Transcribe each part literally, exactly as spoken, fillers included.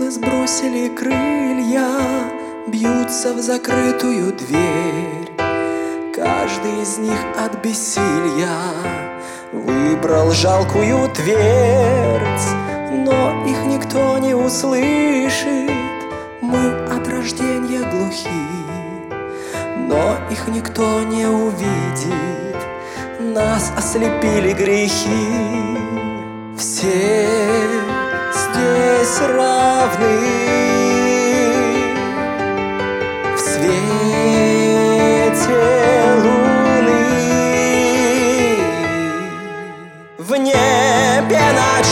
Ангелы сбросили крылья, бьются в закрытую дверь. Каждый из них от бессилья выбрал жалкую твердь, но их никто не услышит. Мы от рождения глухи, но их никто не увидит. Нас ослепили грехи. Все здесь равны в свете луны. В небе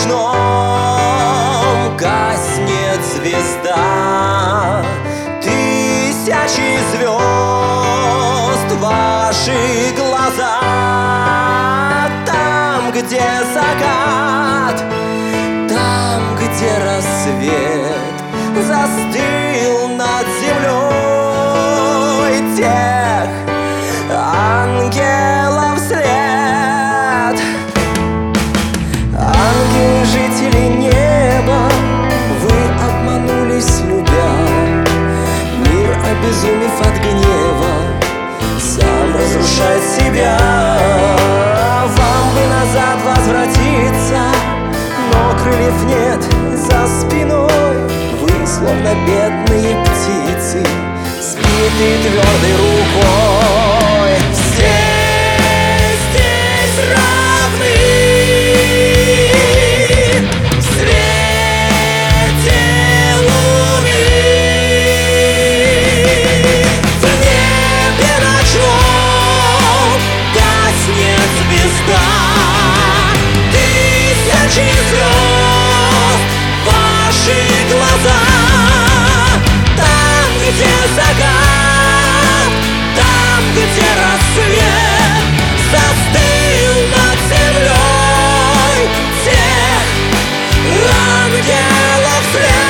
ночном гаснет звезда, тысячи звезд ваши глаза. Там, где закат, там, где рассвет застыл над землей, тех ангелов след. Ангелы, жители неба, вы обманулись, любя. Мир, обезумев от гнева, сам разрушает себя. Вам бы назад возвратиться, но крыльев нет за спиной. Вы, словно бедные птицы, сбиты твердой рукой. Все здесь равны в свете луны. В небе ночном гаснет звезда, тысячи звезд ваши глаза. Там, где закат, там, где рассвет застыл над землей, тех ангелов след.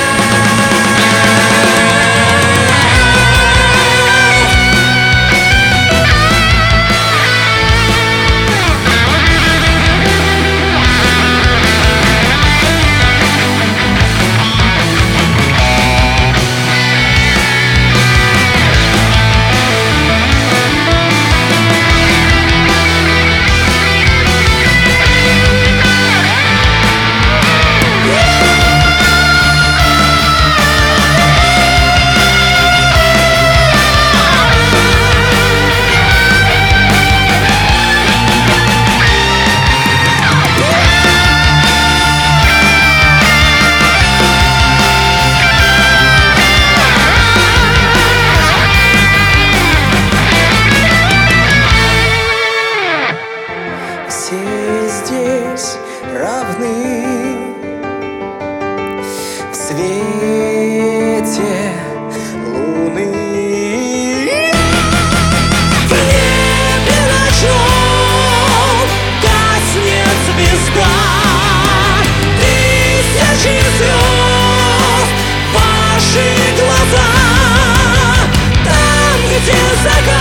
Все здесь равны в свете луны. В небе ночном гаснет звезда, тысячи звезд ваши глаза. Там, где закат,